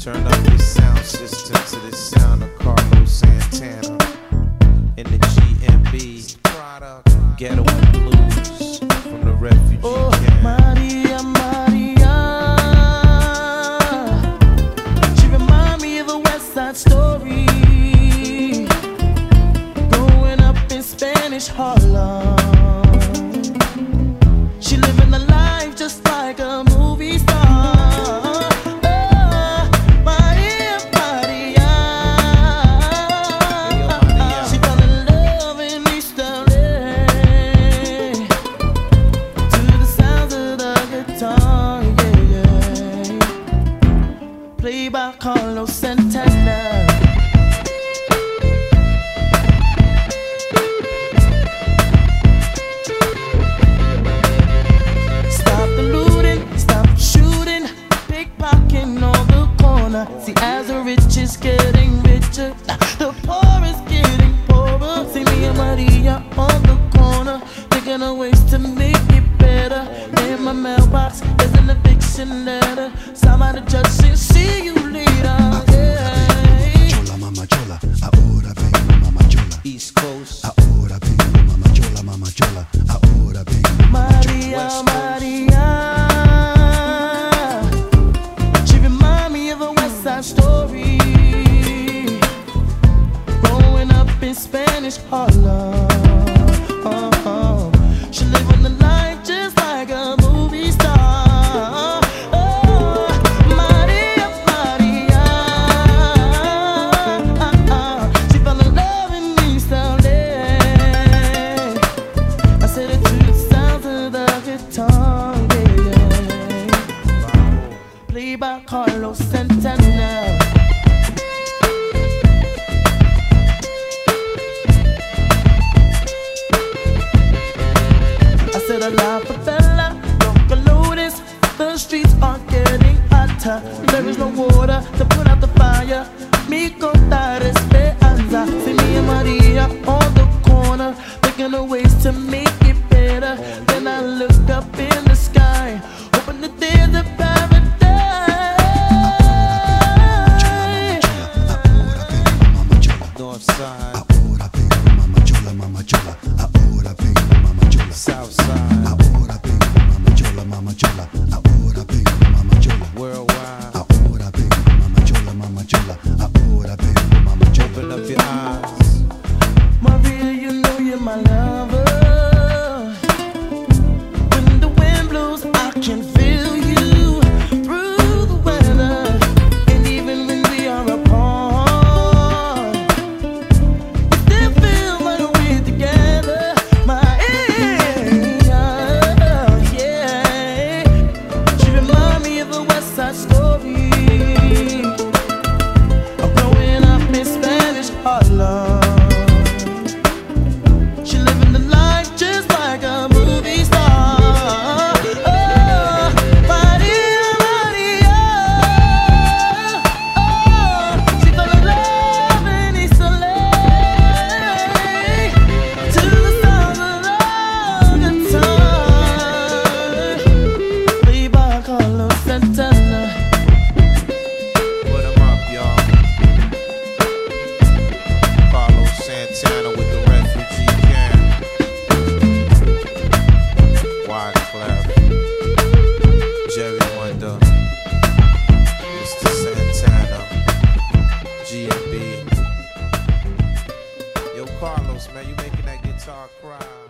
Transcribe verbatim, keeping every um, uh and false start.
Turn up your sound system to the sound of Carlos Santana in the G M B Ghetto and Blues from the refugee oh, camp. Maria, Maria, she remind me of a West Side Story, growing up in Spanish Harlem. She living the life just like a movie star. Played by Carlos Santana. Stop the looting, stop shooting, pickpocketing on the corner. See, as the rich is getting richer, the poor is getting poorer. See me and Maria on the corner, thinking of ways to make it better. In my mailbox, there's an eviction letter. Somebody just said, see you later. Yeah. Chola, mama chola, ahora vengo, mama chola. East Coast, ahora vengo, mama chola, mama chola, ahora vengo, mama chola. Maria, Maria, she remind me of a West Side Story, growing up in Spanish Harlem. Oh, oh. She living the life just like a movie star. Oh, Maria, Maria, she fell in love in East L A. I said it to the sound of the guitar, yeah. Played by Carlos Santana. I said a la favela, Roca Lotus, the streets are getting hotter. There is no water to put out the fire. Mi contar esperanza. See me and Maria on the corner, thinking of ways to make it better. Then I look up in the sky, hoping that there's a paradise. North Side, Ahora vengo, mama chola, mama chola, ahora vengo, mama chola. South Side, Ahora vengo, mama chola, mama chola, ahora vengo, mama chola. worldwide. Ahora vengo, mama chola, mama chola, ahora vengo, mama chola. Open up your eyes. Maria, you know you're my lover. When the wind blows, I can feel you through the weather. And even when we are apart, we still feel like we're together. Maria, yeah. She remind me of a West Side Story, of growing up in Spanish Harlem. Santana with the refugee camp. Wyclef, Jerry Wonder, Mister Santana, G M B. Yo, Carlos, man, you making that guitar cry.